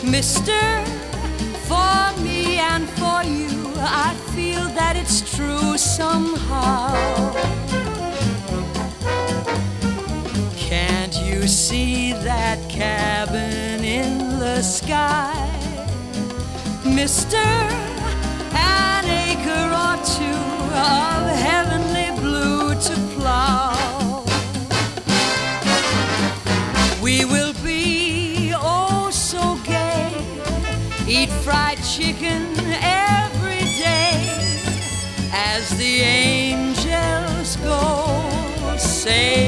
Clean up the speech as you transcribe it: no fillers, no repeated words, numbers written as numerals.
Mister, for me and for you, I feel that it's true somehow. Can't you see that cabin in the sky? Mister, an acre or two of heavenly blue to plow. We will be oh so gay, eat fried chicken every day as the angels go. Say